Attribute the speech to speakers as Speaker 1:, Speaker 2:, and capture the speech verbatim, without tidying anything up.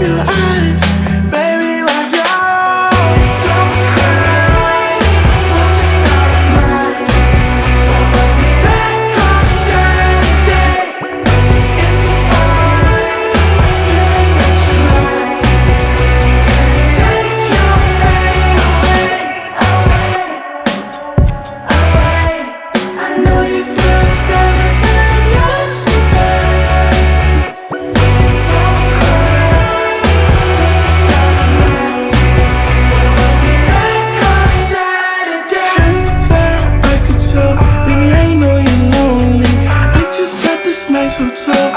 Speaker 1: your eyes, baby, wipe your eyes. Don't cry, we'll just start a night, but we'll be back on Saturday. If you find a feeling that you like, take your pain away, away, away. I know you feel better than yesterday. Don't cry, we'll just start tonight, but we'll be back on Saturday. Hey there, I could tell, baby, I know you're lonely. I just got this nice hotel.